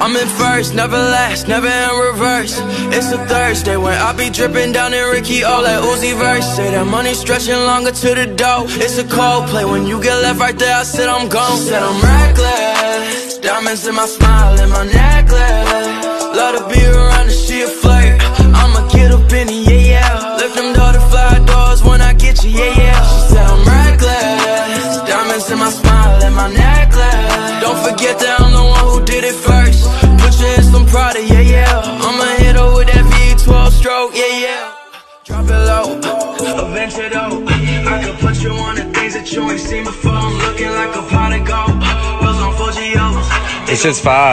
I'm in first, never last, never in reverse. It's a Thursday when I be dripping down in Ricky O like Uzi verse. Say that money stretching longer to the dough. It's a Coldplay when you get left right there. I said I'm gone. Said I'm reckless. Diamonds in my smile and my necklace. Love to be around and she a flirt. I'ma get up in it, yeah, yeah. Lift them butterfly doors when I get you, yeah, yeah. She said I'm reckless. Diamonds in my smile and my necklace. Don't forget that I'm the one who did it first. Put your in some Prada, yeah, yeah. I'ma hit her with that V12 stroke, yeah, yeah. Drop it low, adventure though. I could put you on the things that you ain't seen before. I'm looking like a pot of gold. Bills on 4G. This shit's fire.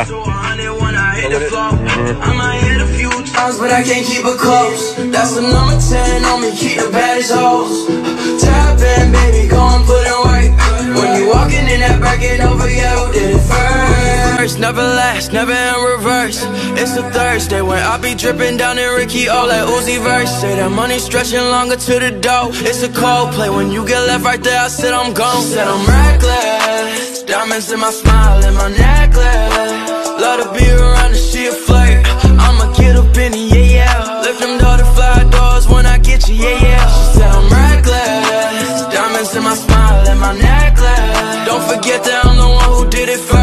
I'ma hit a few times, but I can't keep it close. That's the number 10 on me, keep the baddest hoes. Tap in, baby, go and put it right. When you walking in that bracket over, yeah, who did it first? Never last, never in reverse. It's a Thursday when I be dripping down in Ricky O like Uzi verse. Say that money stretching longer to the dough. It's a Coldplay when you get left right there. I said I'm gone. Said I'm reckless. Diamonds in my smile and my necklace. Love to be around and she a flirt. I'ma get up in it, yeah, yeah. Lift them butterfly doors when I get you, yeah, yeah. She said I'm reckless. Diamonds in my smile and my necklace. Don't forget that I'm the one who did it first.